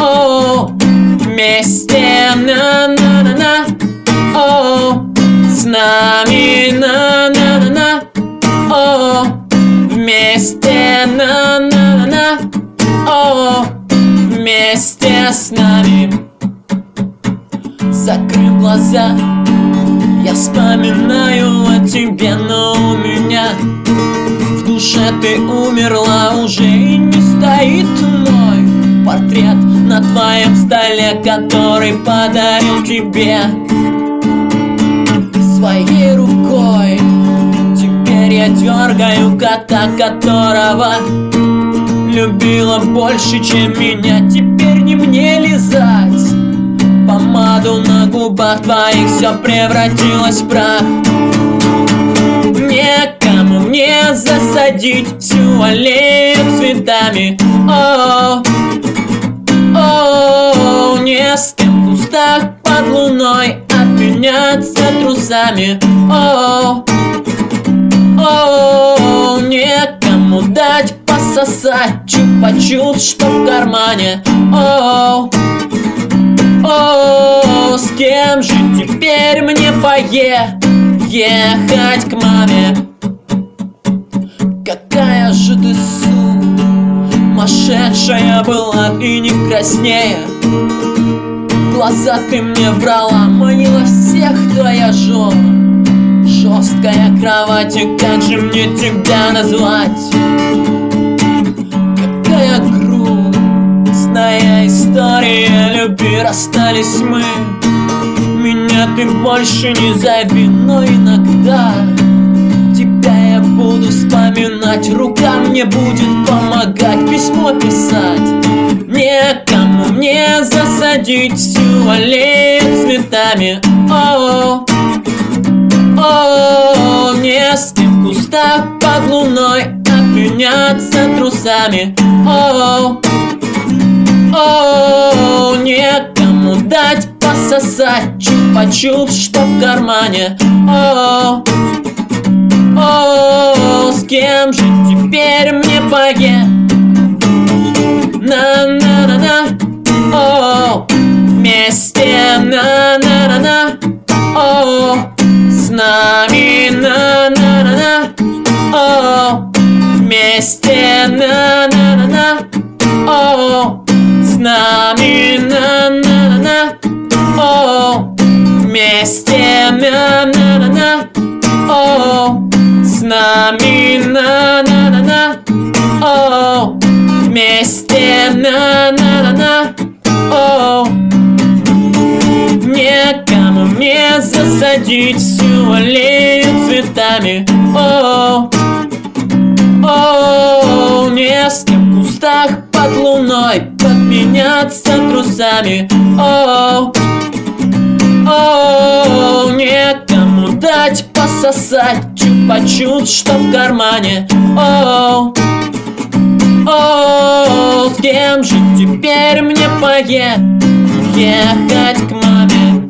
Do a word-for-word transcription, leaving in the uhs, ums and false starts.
О, вместе, на-на-на-на. О, с нами, на-на-на-на. О, вместе, на-на-на-на. О, вместе с нами. Закрыв глаза, я вспоминаю о тебе, но у меня в душе ты умерла уже, и не стоит мой портрет на твоем столе, который подарил тебе своей рукой. Теперь я дергаю кота, которого любила больше, чем меня. Теперь не мне лизать помаду на губах твоих, все превратилось в прах. Некому мне засадить всю аллею цветами. О, о, не с кем в кустах под луной обменяться трусами. О, о, некому дать пососать чупа-чупс, что в кармане. О, о, с кем же теперь мне поехать к маме? Какая же ты сумасшедшая была и не краснея. В глаза ты мне врала, манила всех твоя жена. Жесткая кровать, и как же мне тебя назвать? Какая грустная история любви, расстались мы. Меня ты больше не зови, но иногда тебя я буду вспоминать. Рука мне будет помогать письмо писать. Некому мне засадить всю аллею цветами. О, о, не с кем в кустах под луной обменяться трусами. О, о, некому дать пососать чупа-чупс, что в кармане. О, о, с кем же теперь мне поехать? На-на-на-на. О, вместе, на-на-на-на. О, с нами, на-на-на-на. О, вместе, на-на-на-на. О, с нами, на-на-на-на. О, вместе, на-на-на-на. О, с нами, на-на-на-на. О, вместе, на-на-на-на. О, некому мне засадить всю аллею цветами. О, о, не с кем в кустах под луной подменяться трусами. О, о, некому дать пососать чупа-чупс, что в кармане. О, о, с кем же теперь мне поехать к маме?